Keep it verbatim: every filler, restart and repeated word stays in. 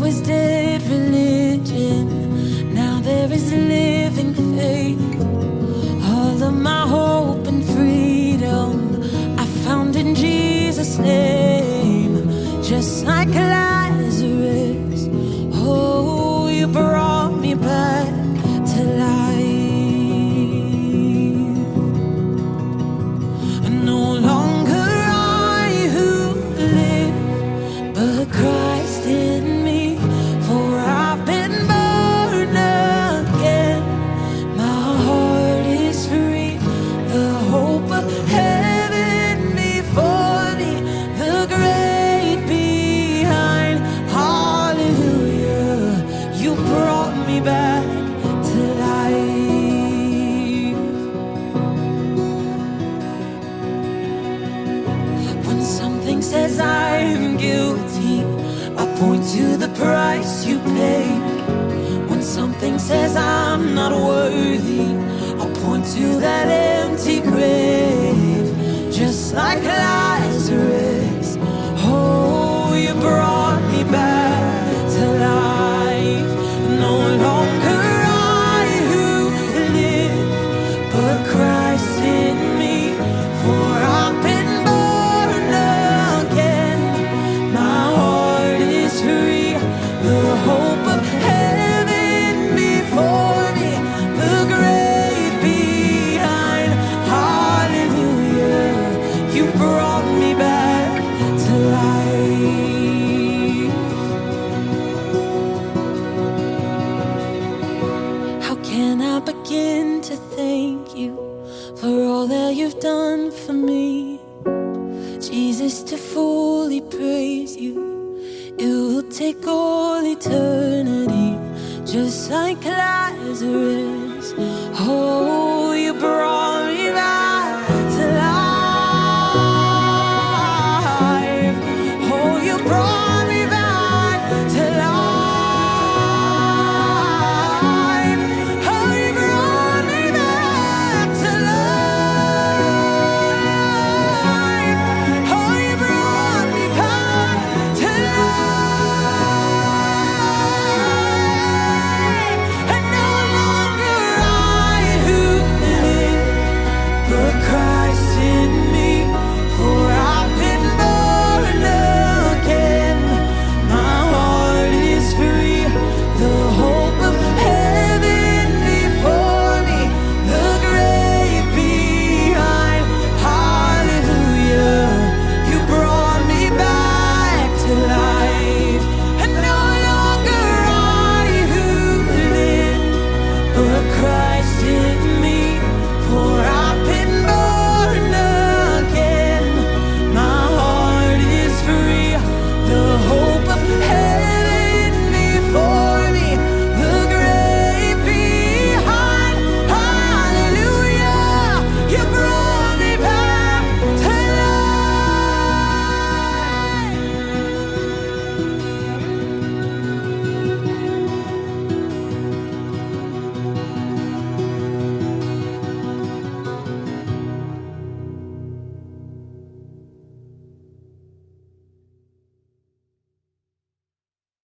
was dead religion, now there is living faith. All of my hope and freedom I found in Jesus' name. Just like Lazarus, oh, you brought me back to life. No longer I who live, but Christ in me. For I've been born again, my heart is free. The hope of heaven before me, the grave behind. Hallelujah, you brought me back to life. When something says I'm guilty, I point to the price you paid. When something says I'm not worthy, I point to that empty grave. Just like Lazarus, oh, you brought me back to life. No longer I who live, but Christ in me. For I've been born again, my heart is free. The hope of heaven before me, the grave behind. Hallelujah, you brought me back to life. How can I begin to thank you for all that you've done for me? Jesus, to fully praise you, it will take all eternity. Just like Lazarus, oh, you brought